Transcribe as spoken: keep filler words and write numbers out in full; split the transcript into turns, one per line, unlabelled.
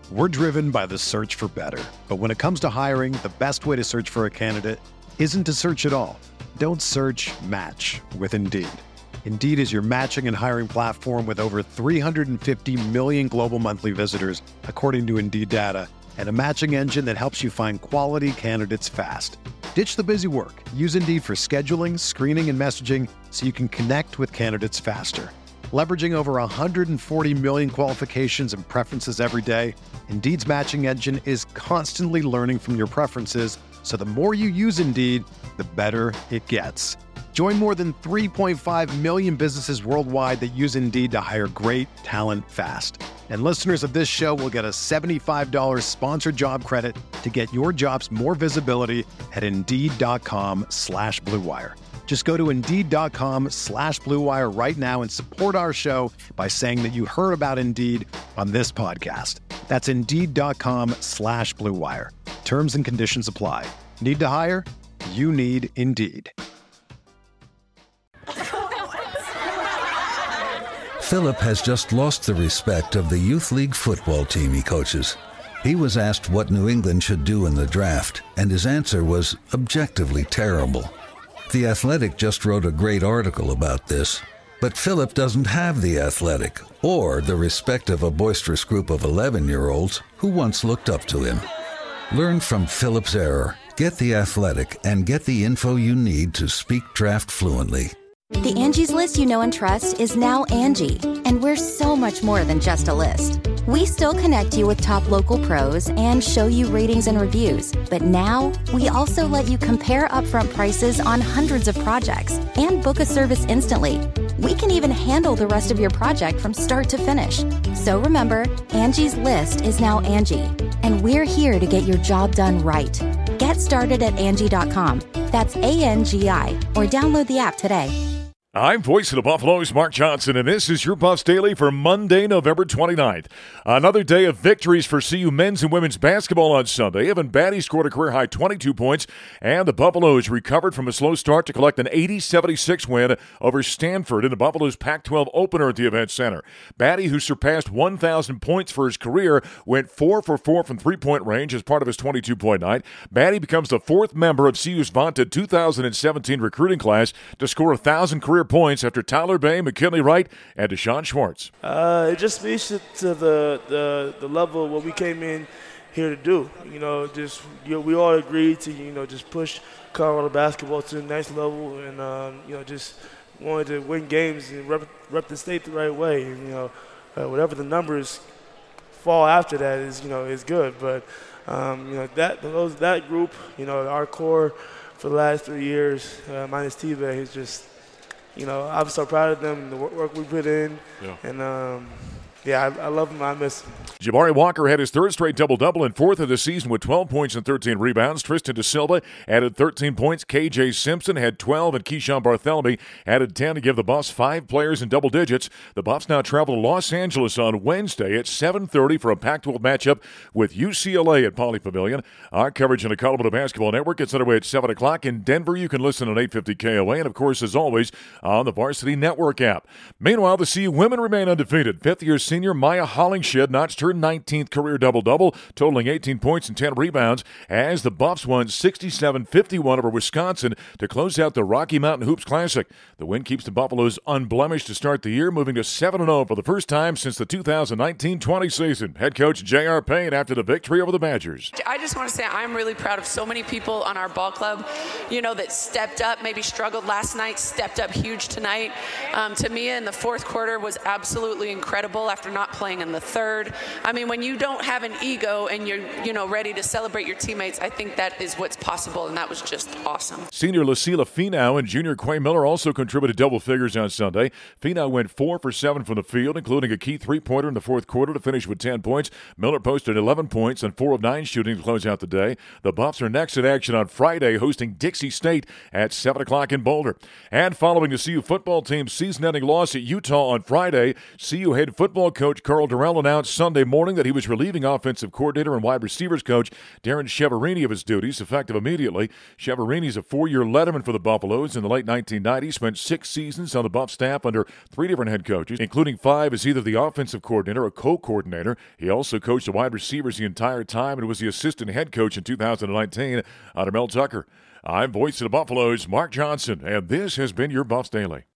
We're driven by the search for better. But when it comes to hiring, the best way to search for a candidate isn't to search at all. Don't search, match with Indeed. Indeed is your matching and hiring platform with over three hundred fifty million global monthly visitors, according to Indeed data, and a matching engine that helps you find quality candidates fast. Ditch the busy work. Use Indeed for scheduling, screening, and messaging so you can connect with candidates faster. Leveraging over one hundred forty million qualifications and preferences every day, Indeed's matching engine is constantly learning from your preferences, so the more you use Indeed, the better it gets. Join more than three point five million businesses worldwide that use Indeed to hire great talent fast. And listeners of this show will get a seventy-five dollars sponsored job credit to get your jobs more visibility at Indeed.com slash Blue Wire. Just go to Indeed.com slash Blue Wire right now and support our show by saying that you heard about Indeed on this podcast. That's Indeed.com slash Blue Wire. Terms and conditions apply. Need to hire? You need Indeed.
Philip has just lost the respect of the youth league football team he coaches. He was asked what New England should do in the draft, and his answer was objectively terrible. The Athletic just wrote a great article about this, but Philip doesn't have The Athletic or the respect of a boisterous group of eleven-year-olds who once looked up to him. Learn from Philip's error. Get The Athletic and get the info you need to speak draft fluently.
The Angie's List you know and trust is now Angie, and we're so much more than just a list. We still connect you with top local pros and show you ratings and reviews, but now we also let you compare upfront prices on hundreds of projects and book a service instantly. We can even handle the rest of your project from start to finish. So remember, Angie's List is now Angie, and we're here to get your job done right. Get started at Angie dot com. That's A N G I, or download the app today.
I'm voice of the Buffaloes, Mark Johnson, and this is your Buffs Daily for Monday, November twenty-ninth. Another day of victories for C U men's and women's basketball on Sunday. Evan Batty scored a career-high twenty-two points, and the Buffaloes recovered from a slow start to collect an eighty seventy-six win over Stanford in the Buffaloes Pac twelve opener at the Event Center. Batty, who surpassed one thousand points for his career, went four for four from three-point range as part of his twenty-two point night. Batty becomes the fourth member of C U's vaunted two thousand seventeen recruiting class to score one thousand career points after Tyler Bay, McKinley Wright, and Deshaun Schwartz.
Uh, it just speaks to, to the, the the level of what we came in here to do. You know, just you know, we all agreed to you know just push Colorado basketball to the next level, and um, you know just wanted to win games and rep, rep the state the right way. And, you know, uh, whatever the numbers fall after that is you know is good. But um, you know that those that group, you know, our core for the last three years, uh, minus T-Bay, is just. You know, I'm so proud of them and the work we put in. Yeah. And, um, yeah, I, I love him. I miss him.
Jabari Walker had his third straight double-double and fourth of the season with twelve points and thirteen rebounds. Tristan De Silva added thirteen points. K J Simpson had twelve, and Keyshawn Barthelemy added ten to give the Buffs five players in double digits. The Buffs now travel to Los Angeles on Wednesday at seven thirty for a Pac twelve matchup with U C L A at Pauley Pavilion. Our coverage on the Colorado Basketball Network gets underway at seven o'clock. In Denver, you can listen on eight fifty K O A, and, of course, as always, on the Varsity Network app. Meanwhile, the C U women remain undefeated. Fifth-year senior Maya Hollingshed notched her nineteenth career double-double, totaling eighteen points and ten rebounds, as the Buffs won sixty-seven fifty-one over Wisconsin to close out the Rocky Mountain Hoops Classic. The win keeps the Buffaloes unblemished to start the year, moving to seven and oh for the first time since the two thousand nineteen twenty season. Head coach J R. Payne after the victory over the Badgers.
I just want to say I'm really proud of so many people on our ball club, you know, that stepped up, maybe struggled last night, stepped up huge tonight. Um, Tamia in the fourth quarter was absolutely incredible after not playing in the third. I mean, when you don't have an ego and you're, you know, ready to celebrate your teammates, I think that is what's possible, and that was just awesome.
Senior Lucila Finau and junior Quay Miller also contributed double figures on Sunday. Finau went four for seven from the field, including a key three-pointer in the fourth quarter to finish with ten points. Miller posted eleven points and four of nine shooting to close out the day. The Buffs are next in action on Friday, hosting Dixie State at seven o'clock in Boulder. And following the C U football team's season-ending loss at Utah on Friday, C U head football coach Carl Durrell announced Sunday morning that he was relieving offensive coordinator and wide receivers coach Darren Chiaverini of his duties, effective immediately. Chiaverini is a four-year letterman for the Buffaloes. In the late nineteen nineties, spent six seasons on the Buff staff under three different head coaches, including five as either the offensive coordinator or co-coordinator. He also coached the wide receivers the entire time and was the assistant head coach in two thousand nineteen under Mel Tucker. I'm voice of the Buffaloes, Mark Johnson, and this has been your Buffs Daily.